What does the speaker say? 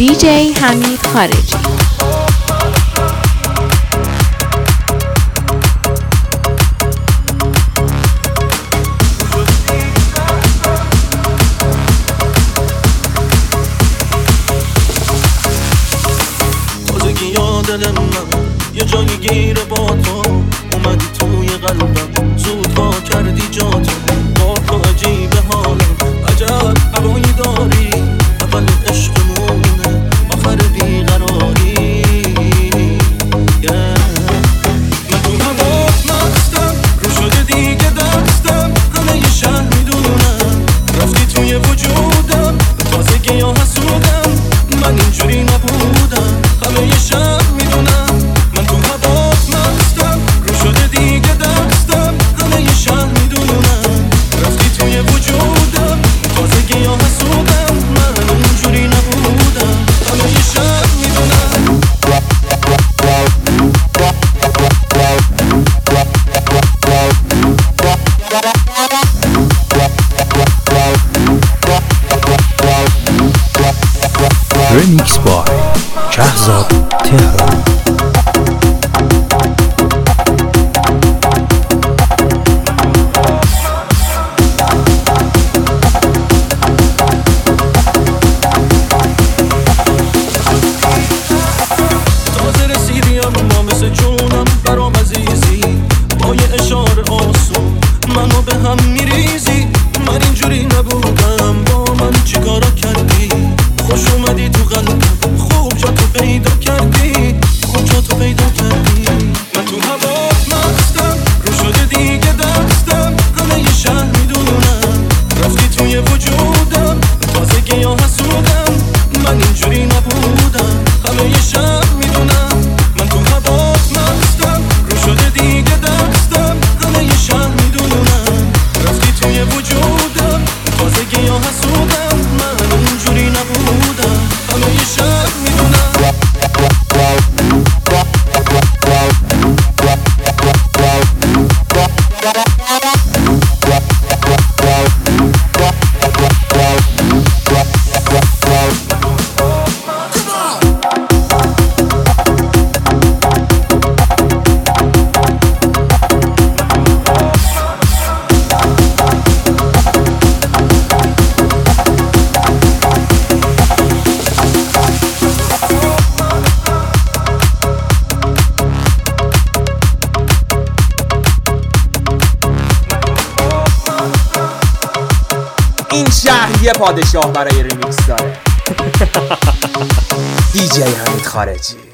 دیجی حمید خارجی. دل من یه جایی گیره با تو اومدی توی قلبم، زود وا کردی جاتو، با تو عجیب حالم، عجب هوایی داری، اول عشقمونه آخر بیقراری. من تو هوات مستم، رو شده دیگه دستم، همه یه شهر میدونم، رفتی توی وجودم، تازگی ها حسودم، من اینجوری نبودم، همه یه شهر میدونم، من تو هوات مستم، رو شده دیگه دستم، همه یه شهر میدونم، رفتی توی وجودم، تازگی ها حسودم، من اینجوری نبودم، همه یه شهر میدونم. Remix by Shahzad Tehran. تازه رسیدی اما مثل جونم برام عزیزی، با یه اشاره آسون منو به هم میریزی، من اینجوری نبودم، با من چیکارا کردی، خوش اومدی تو قلبم، خوب جا تو پیدا کردی، خوب جا تو پیدا کردی. من تو هوات مستم، رو شده دیگه دستم، همه یه شهر میدونم، رفتی توی وجودم، تازگی ها حسودم، من اینجوری نبودم، همه یه شهر میدونم، من تو هوات مستم، رو شده دیگه دستم، همه یه شهر میدونم، رفتی توی وجودم، تازگی ها حسودم، من اینجوری نبودم، همه یه شهر میدونم. این شهر یه پادشاه برای ریمیکس داره. دیجی حمید خارجی.